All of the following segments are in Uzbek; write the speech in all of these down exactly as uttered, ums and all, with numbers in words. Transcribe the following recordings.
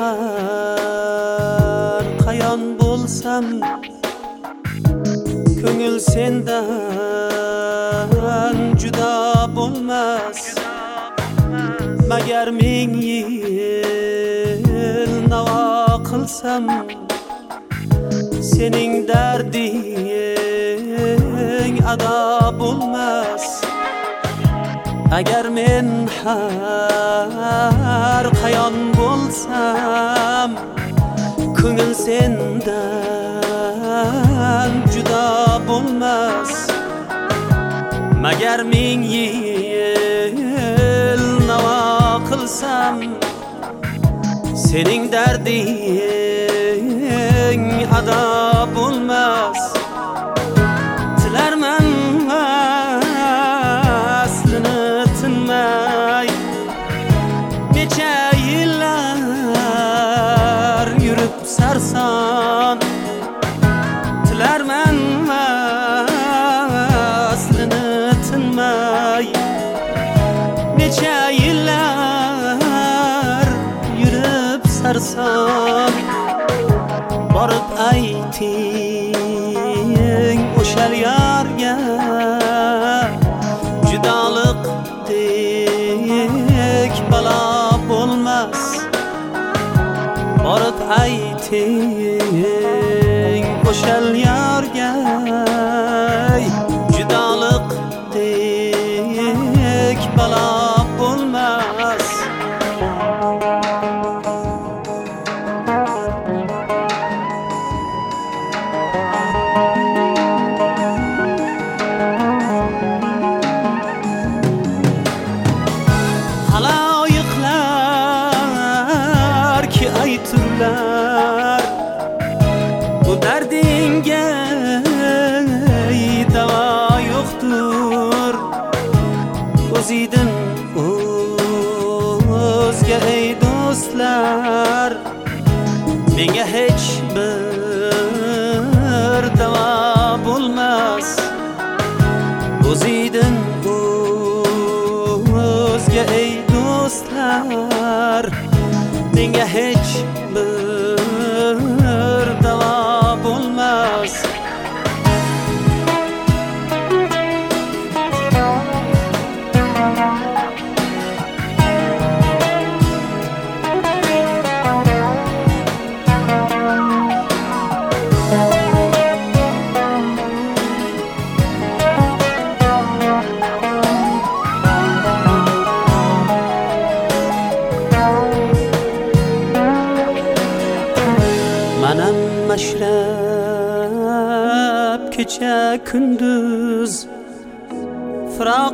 har qayon bo'lsam ko'ngil sendan juda bo'lmas. Magar ming yil navo qilsam sening darding ado bo'lmas. Agar men har qayon bo'lsam ko'ngil sendan juda bo'lmas. Magar ming yil navo qilsam sening darding ado bo'lmas. Tilarman aslini tinmay necha yillar yurib sarson. Tilarman aslini tinmay necha yillar yurib sarson. Borib ayting o'shal yorga judolik dek balo bo'lmas. Borib ayting o'shal yorga judolik dek balo bo'lmas. Haloyiqlar ki ayturlar bu dardinga davo yo'qtur. O'zingdan o'zga ey do'stlar menga hech bir davo bo'lmas. O'zingdan o'zga ey do'stlar menga hech bir davo bo'lmas. Manam mashrab kecha kunduz firoq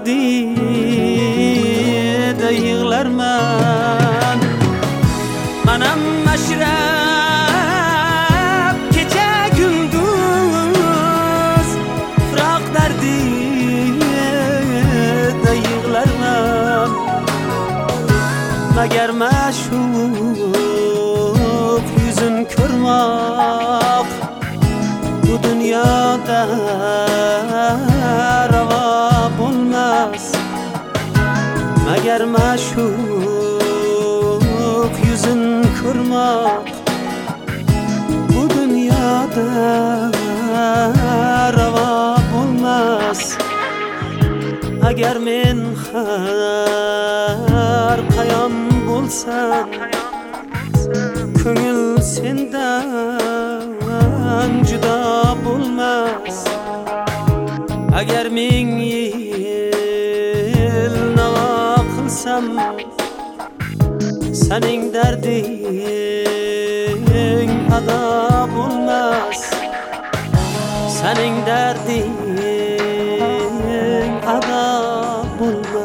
dardida yig'larman. Manam mashrab kecha kunduz firoq dardida yig'larman. Magar ma'shuq yuzin ko'rmoq bu dunyoda ravo bo'lmas. Magar ma'shuq yuzin ko'rmoq bu dunyoda ravo bo'lmas. Agar men har qayon bo'lsam ko'ngil sendan juda bo'lmas. Agar ming yil navo qilsam sening darding ado bo'lmas. Sening darding ado bo'lmas.